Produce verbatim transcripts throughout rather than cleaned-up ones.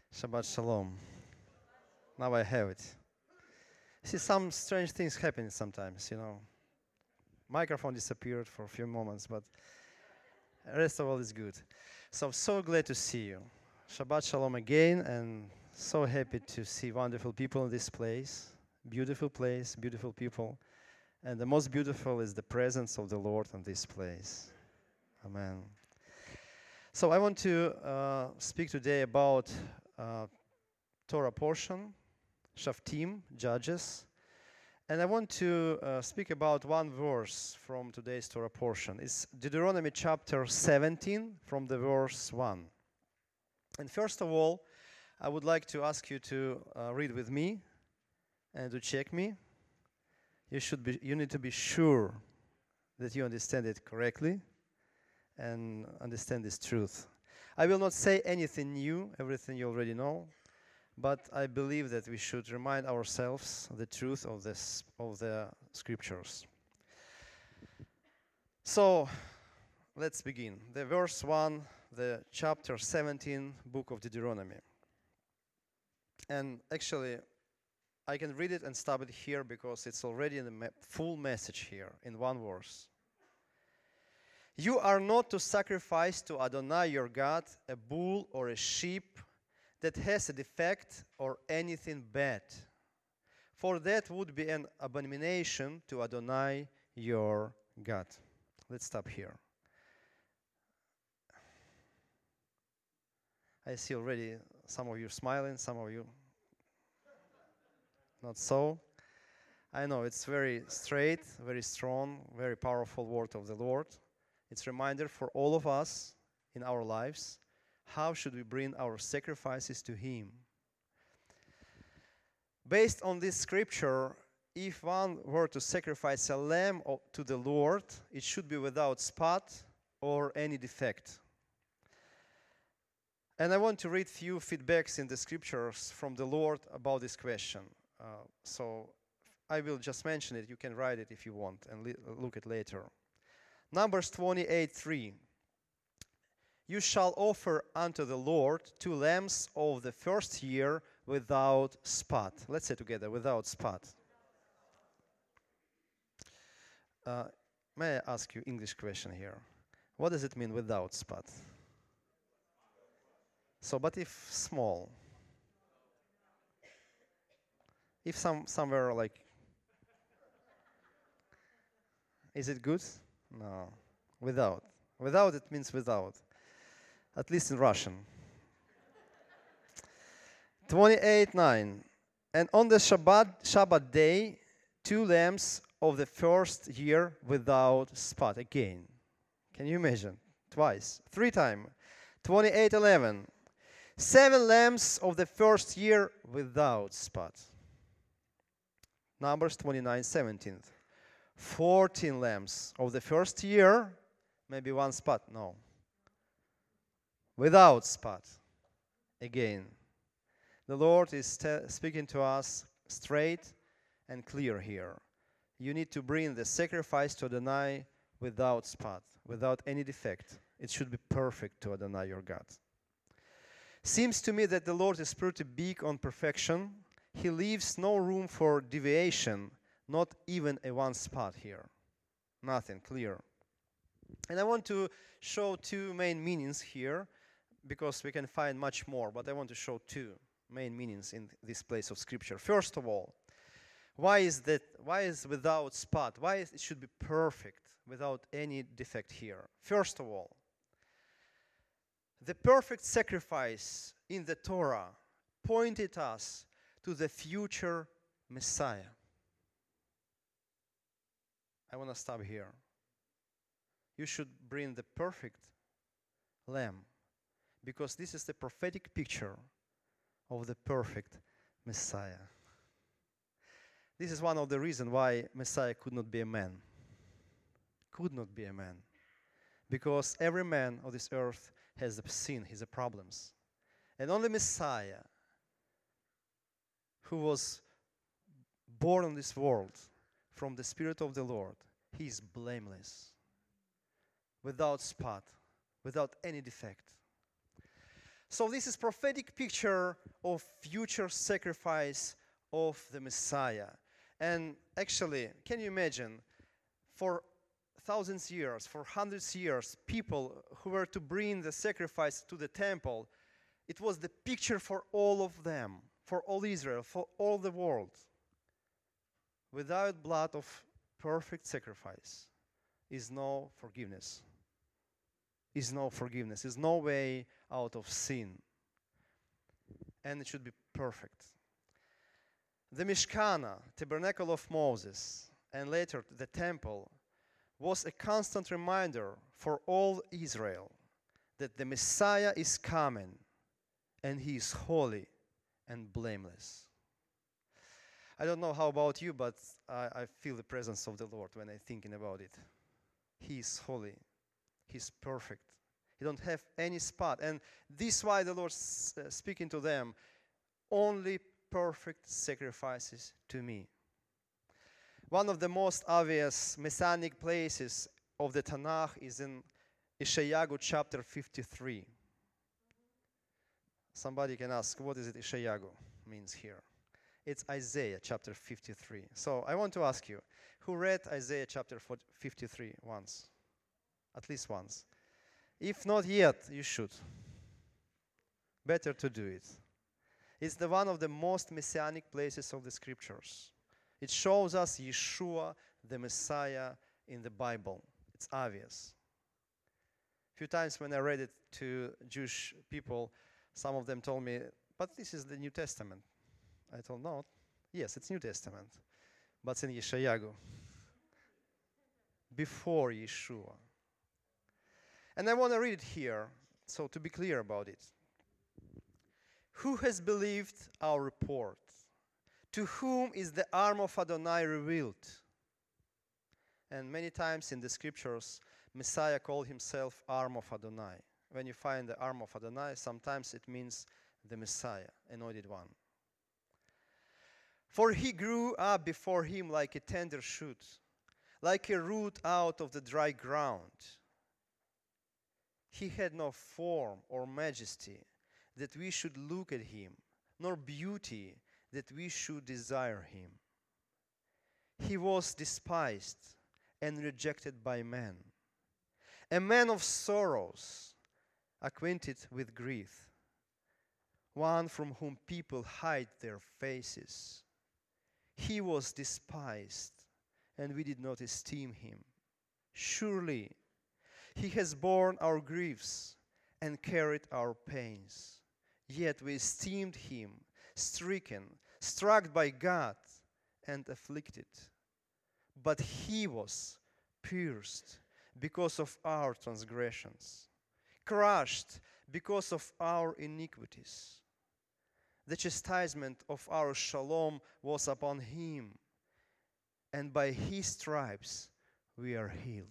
Shabbat Shalom. Now I have it. See, some strange things happen sometimes, you know. Microphone disappeared for a few moments, but rest of all is good. So I'm so glad to see you. Shabbat Shalom again, and so happy to see wonderful people in this place. Beautiful place, beautiful people. And the most beautiful is the presence of the Lord in this place. Amen. So I want to uh, speak today about uh, Torah portion, Shaftim, Judges. And I want to uh, speak about one verse from today's Torah portion. It's Deuteronomy chapter seventeen from the verse one. And first of all, I would like to ask you to uh, read with me and to check me. You should be, you need to be sure that you understand it correctly and understand this truth. I will not say anything new, everything you already know. But I believe that we should remind ourselves the truth of this of the scriptures. So let's begin. The verse one, the chapter seventeen, book of Deuteronomy. And actually, I can read it and stop it here because it's already in the me- full message here in one verse. You are not to sacrifice to Adonai your God a bull or a sheep that has a defect or anything bad, for that would be an abomination to Adonai your God. Let's stop here. I see already some of you smiling, some of you not so. I know it's very straight, very strong, very powerful word of the Lord. It's a reminder for all of us in our lives. How should we bring our sacrifices to Him? Based on this scripture, if one were to sacrifice a lamb to the Lord, it should be without spot or any defect. And I want to read few feedbacks in the scriptures from the Lord about this question. Uh, so I will just mention it. You can write it if you want and li- look at later. Numbers twenty-eight three. You shall offer unto the Lord two lambs of the first year without spot. Let's say together, without spot. Uh, may I ask you English question here? What does it mean without spot? So, but if small, if some somewhere like, is it good? No, without. Without it means without. At least in Russian. twenty-eight nine. And on the Shabbat, Shabbat day, two lambs of the first year without spot. Again. Can you imagine? Twice. Three times. twenty-eight eleven. Seven lambs of the first year without spot. Numbers twenty-nine seventeen. fourteen lambs of the first year, maybe one spot. No. Without spot. Again. The Lord is te- speaking to us straight and clear here. You need to bring the sacrifice to Adonai without spot, without any defect. It should be perfect to Adonai your God. Seems to me that the Lord is pretty big on perfection. He leaves no room for deviation, not even a one spot here. Nothing, clear. And I want to show two main meanings here, because we can find much more, but I want to show two main meanings in this place of scripture. First of all, why is that? Why is without spot? Why is, it should be perfect, without any defect here? First of all, the perfect sacrifice in the Torah pointed us to the future Messiah. I want to stop here. You should bring the perfect lamb, because this is the prophetic picture of the perfect Messiah. This is one of the reasons why Messiah could not be a man. Could not be a man. Because every man of this earth has a sin, has a problems. And only Messiah, who was born in this world from the Spirit of the Lord, he is blameless, without spot, without any defect. So this is prophetic picture of future sacrifice of the Messiah. And actually, can you imagine, for thousands years, for hundreds years, people who were to bring the sacrifice to the temple, it was the picture for all of them, for all Israel, for all the world. Without blood of perfect sacrifice is no forgiveness. Is no forgiveness. Is no way out of sin. And it should be perfect. The Mishkana, tabernacle of Moses, and later the temple, was a constant reminder for all Israel that the Messiah is coming and he is holy and blameless. I don't know how about you, but I, I feel the presence of the Lord when I'm thinking about it. He is holy. He's perfect. He don't have any spot. And this is why the Lord is uh, speaking to them, only perfect sacrifices to me. One of the most obvious messianic places of the Tanakh is in Ishayahu chapter fifty-three. Somebody can ask, what is it Ishayahu means here? It's Isaiah chapter fifty-three. So I want to ask you, who read Isaiah chapter fifty-three once? At least once. If not yet, you should. Better to do it. It's the one of the most messianic places of the scriptures. It shows us Yeshua, the Messiah, in the Bible. It's obvious. A few times when I read it to Jewish people, some of them told me, but this is the New Testament. I told, no, yes, it's New Testament, but it's in Yeshayahu, before Yeshua. And I want to read it here, so to be clear about it. Who has believed our report? To whom is the arm of Adonai revealed? And many times in the scriptures, Messiah called himself arm of Adonai. When you find the arm of Adonai, sometimes it means the Messiah, anointed one. For he grew up before him like a tender shoot, like a root out of the dry ground. He had no form or majesty that we should look at him, nor beauty that we should desire him. He was despised and rejected by men, a man of sorrows, acquainted with grief, one from whom people hide their faces. He was despised, and we did not esteem him. Surely he has borne our griefs and carried our pains. Yet we esteemed him stricken, struck by God, and afflicted. But he was pierced because of our transgressions, crushed because of our iniquities. The chastisement of our shalom was upon him, and by his stripes we are healed.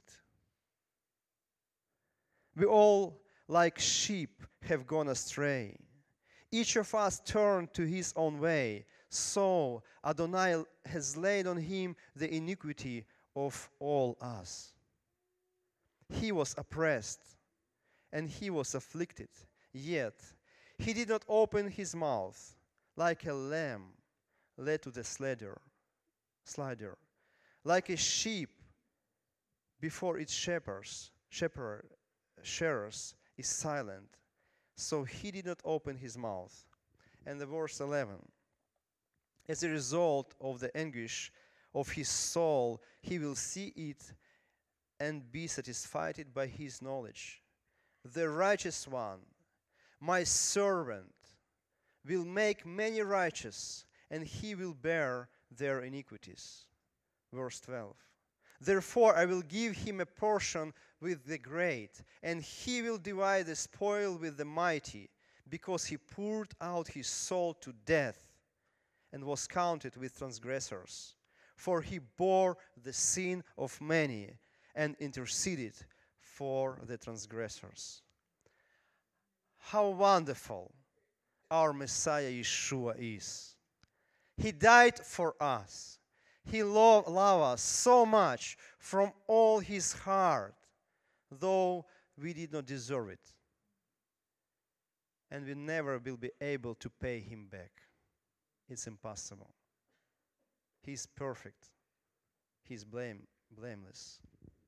We all, like sheep, have gone astray. Each of us turned to his own way. So Adonai has laid on him the iniquity of all us. He was oppressed and he was afflicted, yet he did not open his mouth. Like a lamb led to the slaughter, slaughter, like a sheep before its shepherds, shepherd, shearers is silent, so he did not open his mouth. And the verse eleven, as a result of the anguish of his soul, he will see it and be satisfied by his knowledge. The righteous one, my servant, will make many righteous, and he will bear their iniquities. Verse twelve. Therefore I will give him a portion with the great, and he will divide the spoil with the mighty, because he poured out his soul to death and was counted with transgressors. For he bore the sin of many and interceded for the transgressors. How wonderful our Messiah Yeshua is. He died for us. He loved us so much from all his heart, though we did not deserve it. and we never will be able to pay him back. It's impossible. He's perfect. He's blame, blameless.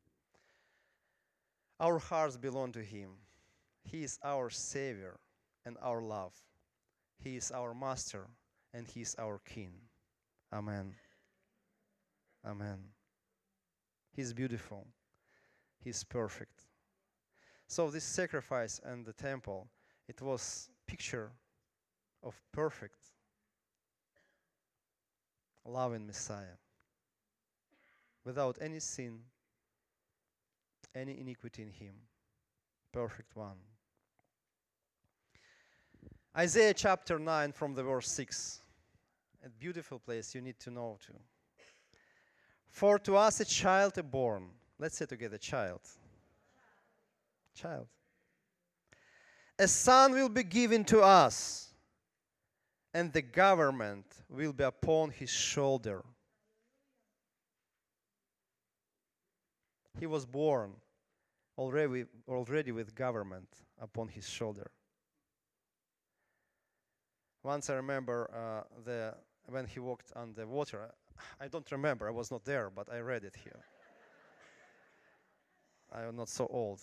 Our hearts belong to him. He is our Savior and our love. He is our Master and he is our King. Amen. Amen. He's beautiful. He's perfect. So this sacrifice and the temple, it was picture of perfect, loving Messiah, without any sin, any iniquity in him. Perfect one. Isaiah chapter nine from the verse six. A beautiful place you need to know too. For to us a child is born. Let's say together, child. Child. A son will be given to us, and the government will be upon his shoulder. He was born already, already with government upon his shoulder. Once I remember uh, the when he walked on the water. I don't remember, I was not there, but I read it here. I am not so old.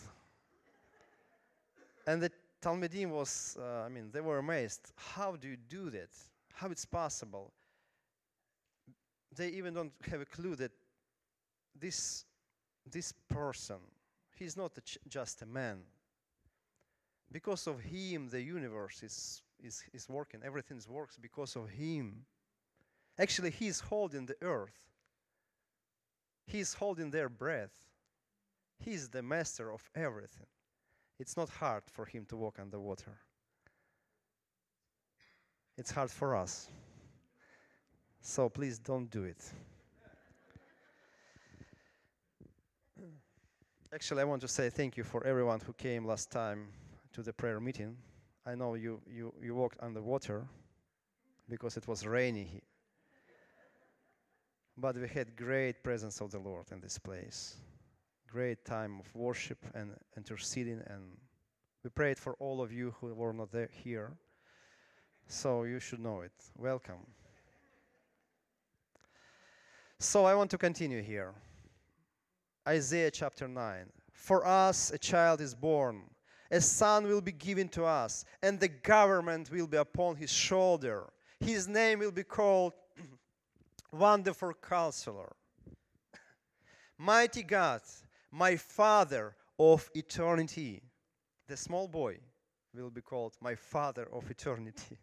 And the Talmudim was, uh, I mean, they were amazed. How do you do that? How it's possible? They even don't have a clue that this, this person, he's not a ch- just a man. Because of him, the universe is, is, is working. Everything works because of him. Actually, he's holding the earth. He's holding their breath. He's the master of everything. It's not hard for him to walk on the water. It's hard for us. So please don't do it. Actually, I want to say thank you for everyone who came last time to the prayer meeting. I know you, you, you walked on the water because it was rainy here. But we had great presence of the Lord in this place. Great time of worship and interceding, and we prayed for all of you who were not there here. So you should know it. Welcome. So I want to continue here. Isaiah chapter nine. For us a child is born, a son will be given to us, and the government will be upon his shoulder. His name will be called Wonderful Counselor, Mighty God, my Father of eternity. The small boy will be called my Father of eternity.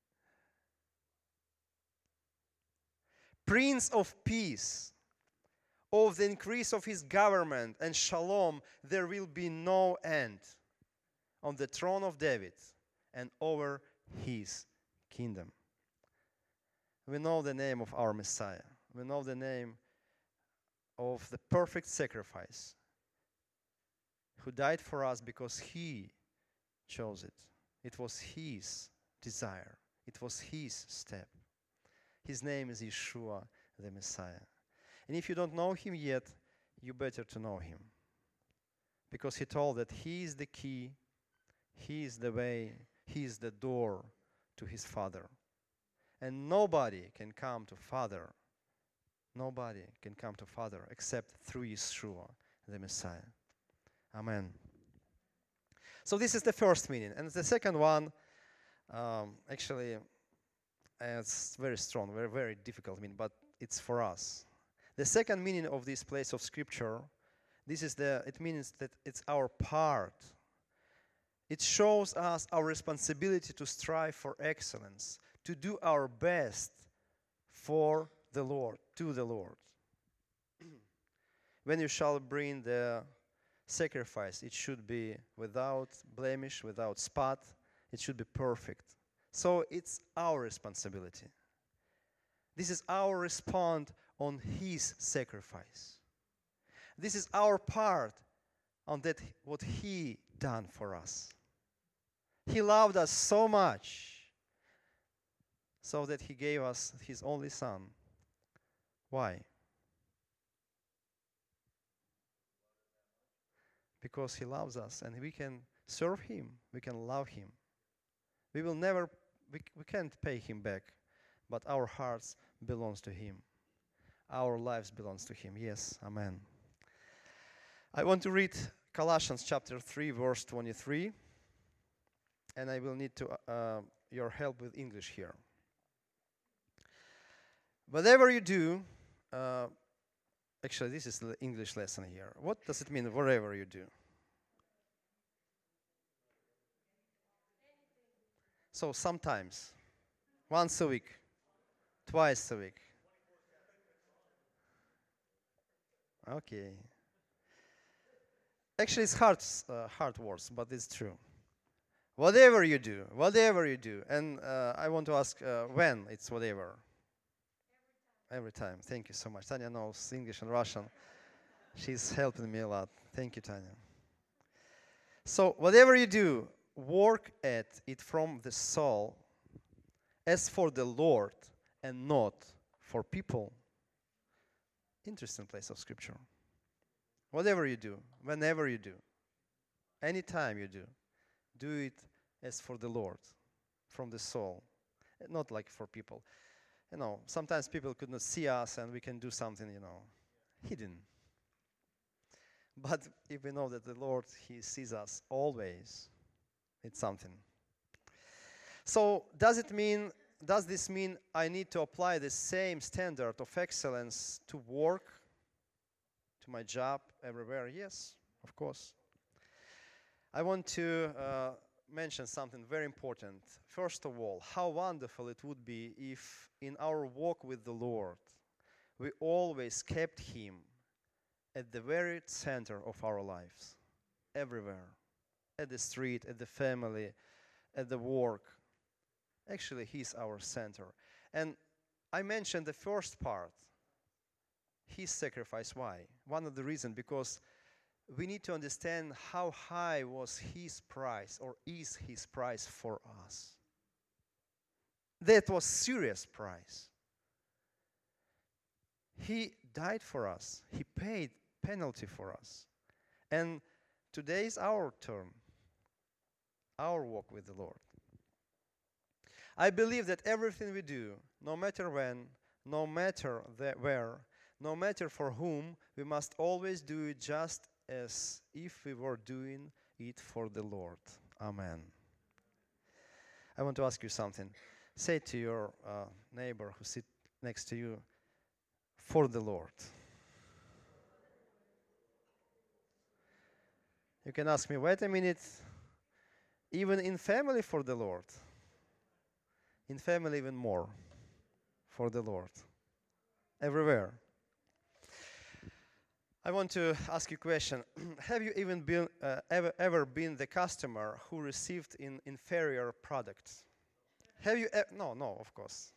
Prince of peace. Of the increase of his government and shalom, there will be no end on the throne of David and over his kingdom. We know the name of our Messiah. We know the name of the perfect sacrifice who died for us because he chose it. It was his desire. It was his step. His name is Yeshua, the Messiah. And if you don't know him yet, you better to know him. Because he told that he is the key, he is the way, he is the door to his Father. And nobody can come to Father, nobody can come to Father except through Yeshua, the Messiah. Amen. So this is the first meaning. And the second one, um, actually, uh, it's very strong, very, very difficult meaning, but it's for us. The second meaning of this place of Scripture, this is the, it means that it's our part. It shows us our responsibility to strive for excellence, to do our best for the Lord, to the Lord. When you shall bring the sacrifice, it should be without blemish, without spot. It should be perfect. So it's our responsibility. This is our response on his sacrifice. This is our part on that what he done for us. He loved us so much so that he gave us his only son. Why? Because he loves us and we can serve him, we can love him. We will never, we, we can't pay him back, but our hearts belongs to him. Our lives belongs to him. Yes, amen. I want to read Colossians chapter three, verse twenty-three, and I will need to uh, your help with English here. Whatever you do, uh, actually this is the English lesson here. What does it mean, whatever you do? So sometimes, once a week, twice a week. Okay. Actually, it's hard, uh, hard words, but it's true. Whatever you do, whatever you do, and uh, I want to ask uh, when it's whatever. Every time. Every time. Thank you so much. Tanya knows English and Russian. She's helping me a lot. Thank you, Tanya. So, whatever you do, work at it from the soul, as for the Lord and not for people. Interesting place of scripture. Whatever you do, whenever you do, anytime you do, do it as for the Lord, from the soul, not like for people. You know, sometimes people could not see us and we can do something, you know, hidden. But if we know that the Lord, he sees us always, it's something. So does it mean, does this mean I need to apply the same standard of excellence to work, to my job, everywhere? Yes, of course. I want to uh, mention something very important. First of all, how wonderful it would be if in our walk with the Lord, we always kept him at the very center of our lives, everywhere, at the street, at the family, at the work. Actually, he's our center. And I mentioned the first part, his sacrifice. Why? One of the reasons, because we need to understand how high was his price, or is his price for us. That was serious price. He died for us. He paid penalty for us. And today is our turn, our walk with the Lord. I believe that everything we do, no matter when, no matter the where, no matter for whom, we must always do it just as if we were doing it for the Lord. Amen. I want to ask you something. Say to your uh, neighbor who sits next to you, for the Lord. You can ask me, wait a minute, even in family for the Lord. In family even more, for the Lord. Everywhere. I want to ask you a question. Have you even been uh, ever ever been the customer who received an inferior product? Have you? E- no, no, of course.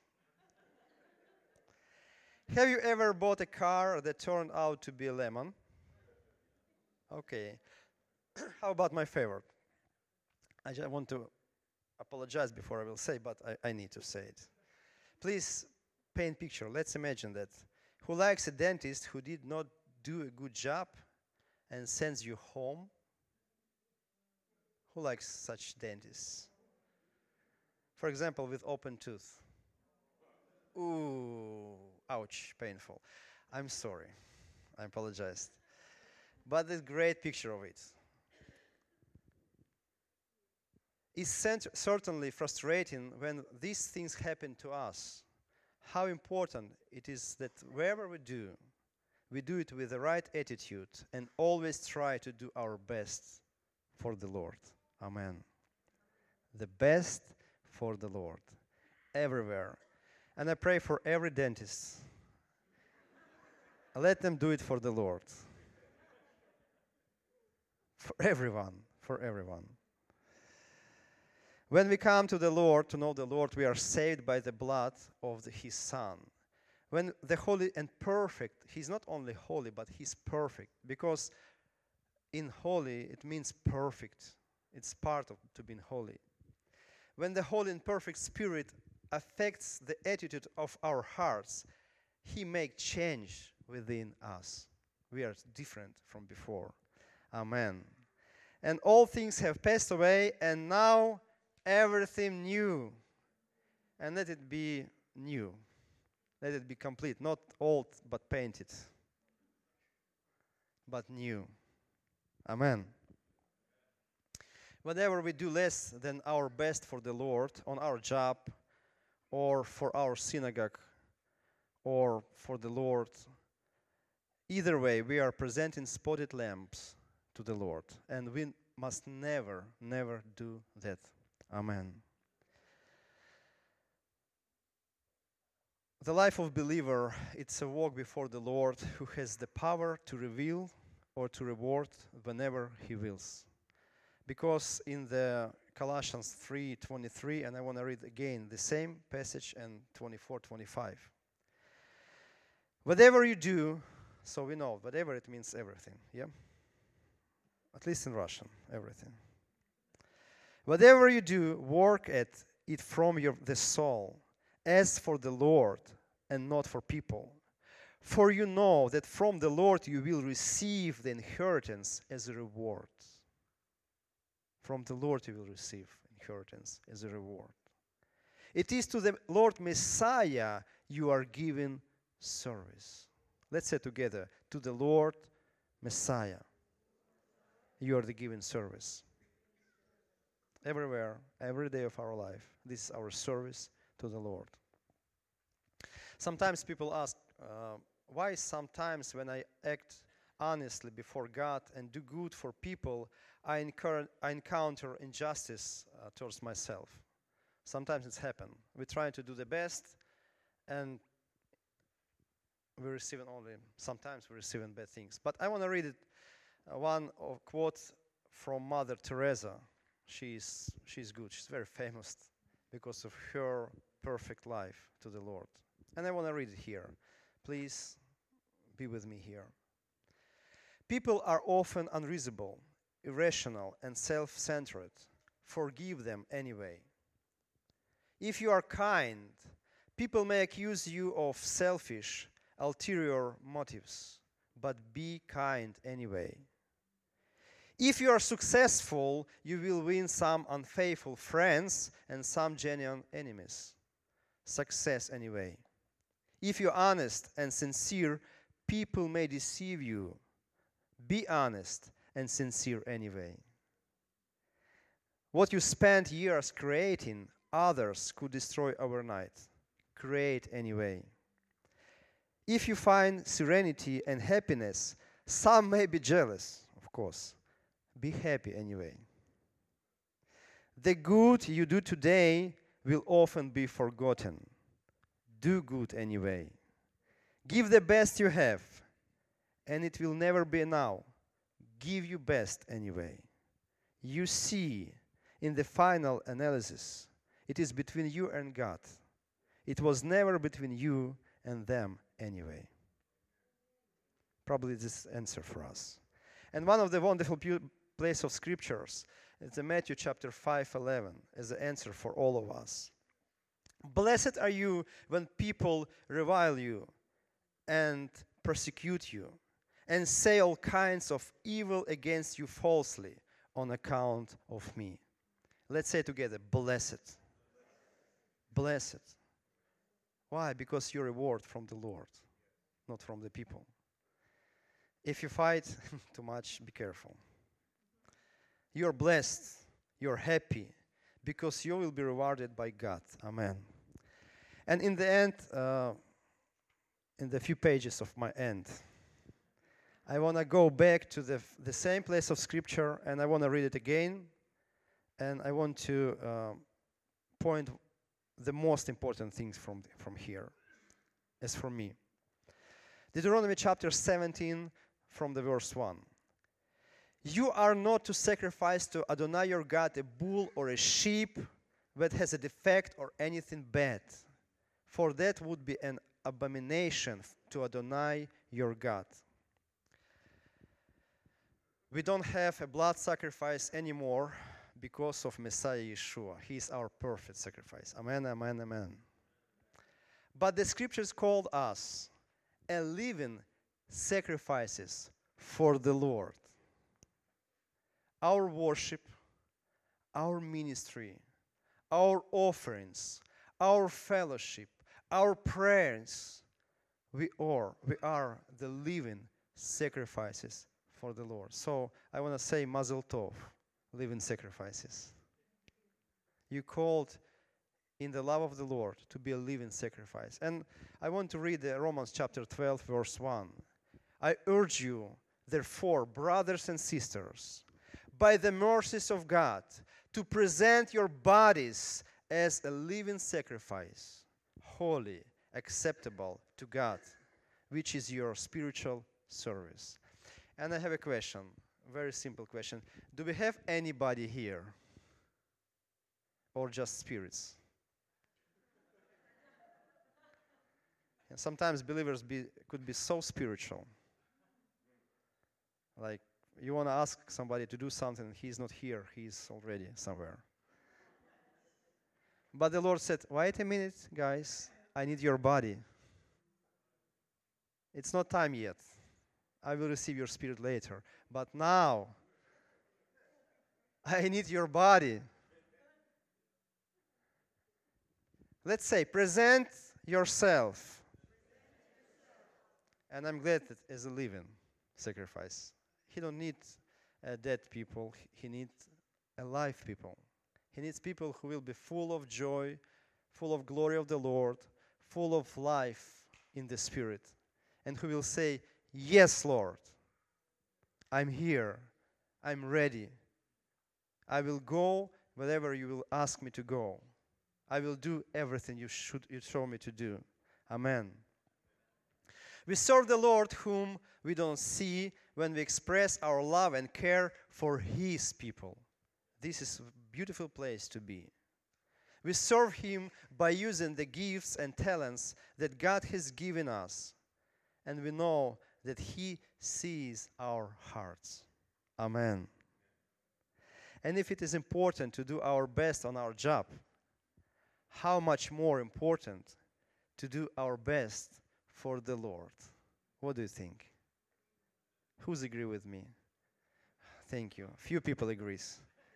Have you ever bought a car that turned out to be a lemon? Okay. How about my favorite? I just want to apologize before I will say, but I, I need to say it. Please paint picture. Let's imagine that. Who likes a dentist who did not do a good job and sends you home? Who likes such dentists? For example, with open tooth. Ooh, ouch, painful. I'm sorry. I apologize. But a great picture of it. It's cent- certainly frustrating when these things happen to us. How important it is that wherever we do, we do it with the right attitude and always try to do our best for the Lord. Amen. The best for the Lord. Everywhere. And I pray for every dentist. Let them do it for the Lord. For everyone. For everyone. When we come to the Lord, to know the Lord, we are saved by the blood of the, His Son. When the holy and perfect, He's not only holy, but He's perfect. Because in holy, it means perfect. It's part of to being holy. When the Holy and perfect Spirit affects the attitude of our hearts, He makes change within us. We are different from before. Amen. And all things have passed away, and now everything new. And let it be new. Let it be complete. Not old, but painted. But new. Amen. Whatever we do less than our best for the Lord on our job or for our synagogue or for the Lord, either way, we are presenting spotted lamps to the Lord. And we must never, never do that. Amen. The life of believer, it's a walk before the Lord who has the power to reveal or to reward whenever he wills. Because in the Colossians three twenty-three, and I want to read again the same passage and twenty-four twenty-five. Whatever you do, so we know, whatever it means everything, yeah? At least in Russian, everything. Whatever you do, work at it from your the soul, as for the Lord and not for people. For you know that from the Lord you will receive the inheritance as a reward. From the Lord you will receive inheritance as a reward. It is to the Lord Messiah you are giving service. Let's say together, to the Lord Messiah you are the giving service. Everywhere, every day of our life, this is our service to the Lord. Sometimes people ask, uh, why sometimes when I act honestly before God and do good for people, I, incur, I encounter injustice uh, towards myself. Sometimes it's happened. We try to do the best, and we're receiving only, sometimes we're receiving bad things. But I want to read it, uh, one of quote from Mother Teresa. She's, she's good. She's very famous because of her perfect life to the Lord. And I want to read it here. Please be with me here. People are often unreasonable, irrational, and self-centered. Forgive them anyway. If you are kind, people may accuse you of selfish, ulterior motives, but be kind anyway. If you are successful, you will win some unfaithful friends and some genuine enemies. Success anyway. If you're honest and sincere, people may deceive you. Be honest and sincere anyway. What you spend years creating, others could destroy overnight. Create anyway. If you find serenity and happiness, some may be jealous, of course. Be happy anyway. The good you do today will often be forgotten. Do good anyway. Give the best you have, and it will never be now. Give your best anyway. You see, in the final analysis, it is between you and God. It was never between you and them anyway. Probably this answer for us. And one of the wonderful pu- place of scriptures is the Matthew chapter five eleven as the answer for all of us. Blessed are you when people revile you and persecute you and say all kinds of evil against you falsely on account of me. Let's say together, blessed. Blessed. Why? Because your reward from the Lord, not from the people. If you fight too much, be careful. You're blessed, you're happy, because you will be rewarded by God. Amen. And in the end, uh, in the few pages of my end, I want to go back to the, the same place of Scripture, and I want to read it again, and I want to uh, point the most important things from, from here, as for me. Deuteronomy chapter seventeen, from the verse one. You are not to sacrifice to Adonai your God a bull or a sheep that has a defect or anything bad, for that would be an abomination to Adonai your God. We don't have a blood sacrifice anymore because of Messiah Yeshua. He is our perfect sacrifice. Amen, amen, amen. But the scriptures called us a living sacrifices for the Lord. Our worship, our ministry, our offerings, our fellowship, our prayers, we are, we are the living sacrifices for the Lord. So I want to say Mazel Tov, living sacrifices. You called in the love of the Lord to be a living sacrifice. And I want to read the Romans chapter twelve, verse one. I urge you, therefore, brothers and sisters, by the mercies of God, to present your bodies as a living sacrifice, holy, acceptable to God, which is your spiritual service. And I have a question, very simple question. Do we have anybody here? Or just spirits? And sometimes believers be, could be so spiritual. Like you want to ask somebody to do something, and he's not here, he's already somewhere. But the Lord said, wait a minute, guys, I need your body. It's not time yet. I will receive your spirit later. But now, I need your body. Let's say, present yourself. And I'm glad that as a living sacrifice. He don't need uh, dead people. He needs alive people. He needs people who will be full of joy, full of glory of the Lord, full of life in the Spirit, and who will say, yes, Lord, I'm here. I'm ready. I will go wherever you will ask me to go. I will do everything you should you show me to do. Amen. We serve the Lord whom we don't see when we express our love and care for His people. This is a beautiful place to be. We serve Him by using the gifts and talents that God has given us. And we know that He sees our hearts. Amen. And if it is important to do our best on our job, how much more important to do our best for the Lord? What do you think? Who's agree with me? Thank you. Few people agrees.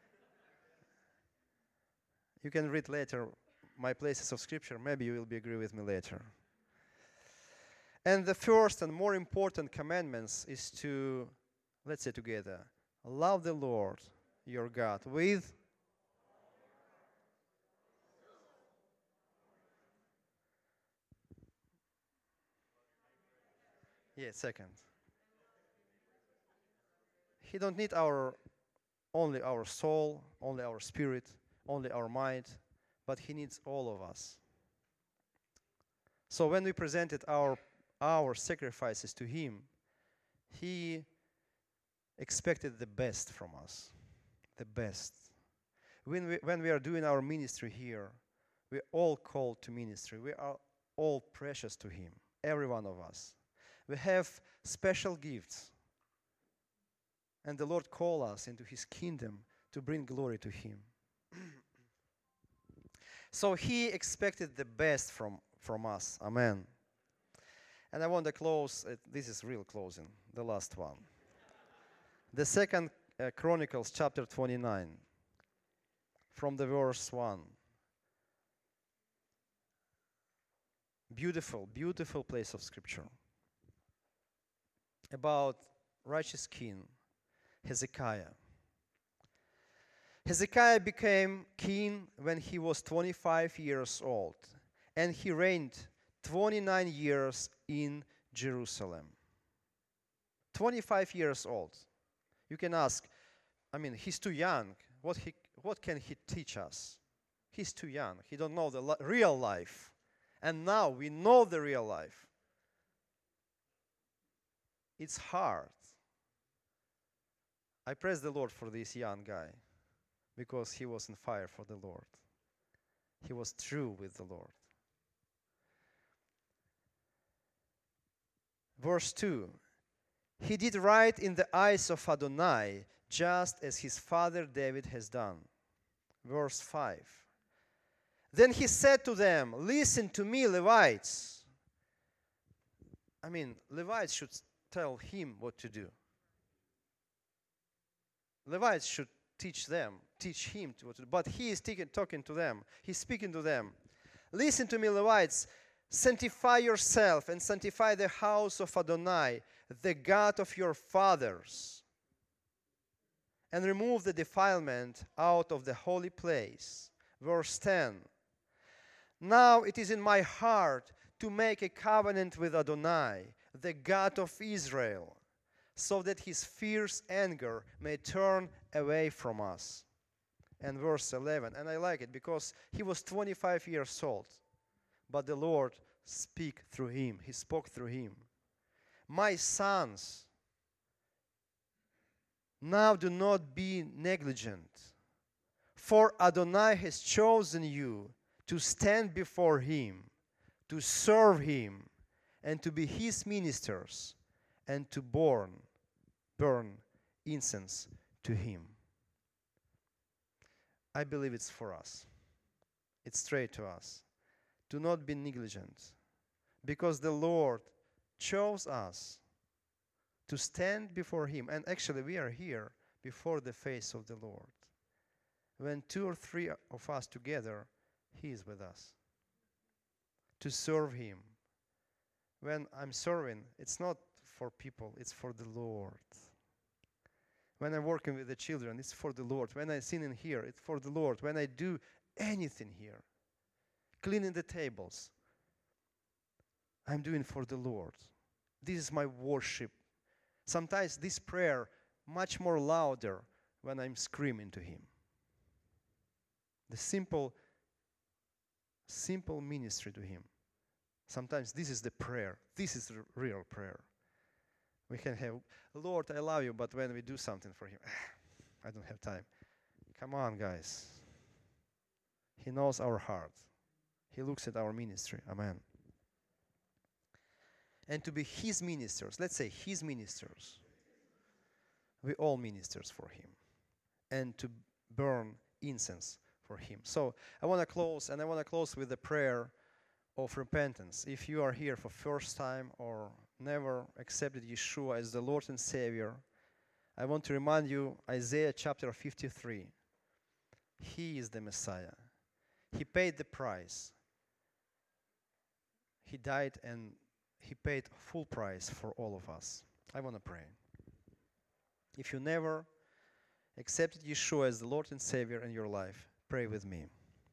You can read later my places of scripture. Maybe you will be agree with me later. And the first and more important commandments is to, let's say together, love the Lord your God with yeah, second. He don't need our only our soul, only our spirit, only our mind, but He needs all of us. So when we presented our our sacrifices to Him, He expected the best from us, the best. When we, when we are doing our ministry here, we're all called to ministry. We are all precious to Him, every one of us. We have special gifts. And the Lord called us into His kingdom to bring glory to Him. So He expected the best from, from us. Amen. And I want to close, uh, this is real closing, the last one. The second uh, Chronicles chapter twenty-nine, from the verse one. Beautiful, beautiful place of scripture. About righteous king Hezekiah. Hezekiah became king when he was twenty-five years old, and he reigned twenty-nine years in Jerusalem. twenty-five years old. You can ask, I mean, he's too young. What he, what can he teach us? He's too young. He don't know the li- real life. And now we know the real life. It's hard. I praise the Lord for this young guy because he was on fire for the Lord. He was true with the Lord. Verse two. He did right in the eyes of Adonai, just as his father David has done. Verse five. Then he said to them, listen to me, Levites. I mean, Levites should tell him what to do. Levites should teach them, teach him to what to do. But he is taking, talking to them. He's speaking to them. Listen to me, Levites. Sanctify yourself and sanctify the house of Adonai, the God of your fathers, and remove the defilement out of the holy place. Verse ten. Now it is in my heart to make a covenant with Adonai, the God of Israel, so that his fierce anger may turn away from us. And verse eleven, and I like it because he was twenty-five years old, but the Lord speak through him. He spoke through him. My sons, now do not be negligent, for Adonai has chosen you to stand before him, to serve him, and to be his ministers, and to burn, burn incense to him. I believe it's for us. It's straight to us. Do not be negligent, because the Lord chose us to stand before him. And actually, we are here before the face of the Lord. When two or three of us together, he is with us. To serve him. When I'm serving, it's not for people, it's for the Lord. When I'm working with the children, it's for the Lord. When I sing in here, it's for the Lord. When I do anything here, cleaning the tables, I'm doing for the Lord. This is my worship. Sometimes this prayer much more louder when I'm screaming to him. The simple, simple ministry to him. Sometimes this is the prayer. This is the real prayer. We can have, Lord, I love you, but when we do something for him, I don't have time. Come on, guys. He knows our heart. He looks at our ministry. Amen. And to be his ministers, let's say his ministers. We all ministers for him. And to burn incense for him. So I want to close, and I want to close with a prayer of repentance. If you are here for first time or never accepted Yeshua as the Lord and Savior, I want to remind you Isaiah chapter fifty-three. He is the Messiah. He paid the price. He died and he paid full price for all of us. I want to pray. If you never accepted Yeshua as the Lord and Savior in your life, pray with me.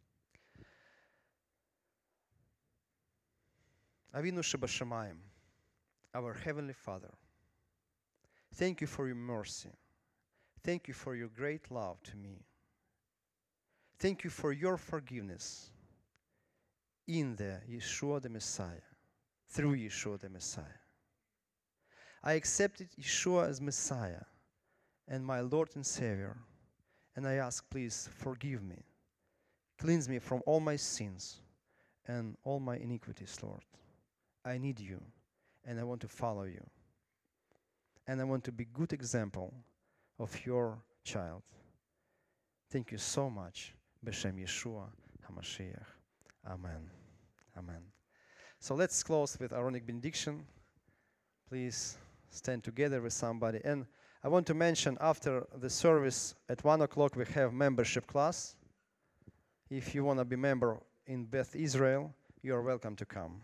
Avinu Shebashamayim, our Heavenly Father, thank you for your mercy. Thank you for your great love to me. Thank you for your forgiveness in the Yeshua the Messiah, through Yeshua the Messiah. I accepted Yeshua as Messiah and my Lord and Savior, and I ask, please forgive me. Cleanse me from all my sins and all my iniquities, Lord. I need you, and I want to follow you. And I want to be a good example of your child. Thank you so much. B'Shem Yeshua HaMashiach. Amen. Amen. So let's close with Aaronic benediction. Please stand together with somebody. And I want to mention after the service at one o'clock we have membership class. If you want to be member in Beth Israel, you are welcome to come.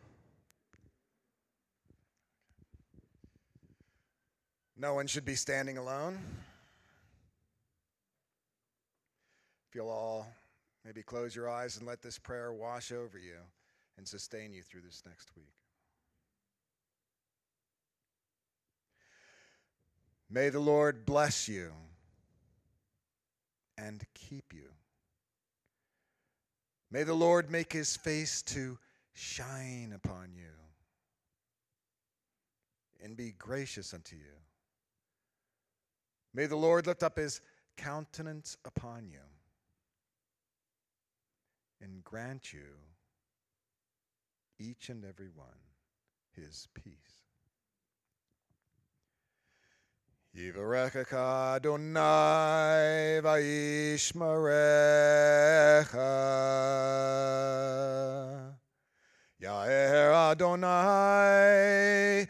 No one should be standing alone. If you'll all maybe close your eyes and let this prayer wash over you and sustain you through this next week. May the Lord bless you and keep you. May the Lord make his face to shine upon you and be gracious unto you. May the Lord lift up his countenance upon you and grant you, each and every one, his peace. Yivarechecha Adonai vayishmerecha. Ya'er Adonai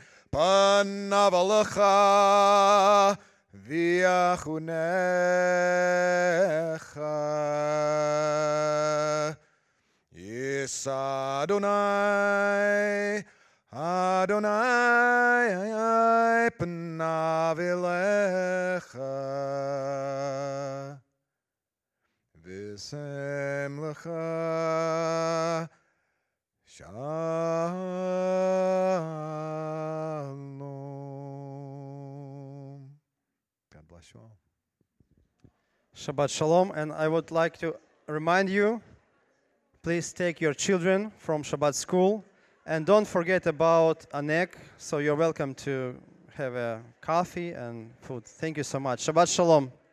panav alecha v'yachunecha. Adonai, Adonai, panav elecha, v'sem lecha shalom. God bless you all. Shabbat Shalom, and I would like to remind you, please take your children from Shabbat school, and don't forget about Anek, so you're welcome to have a coffee and food. Thank you so much. Shabbat Shalom.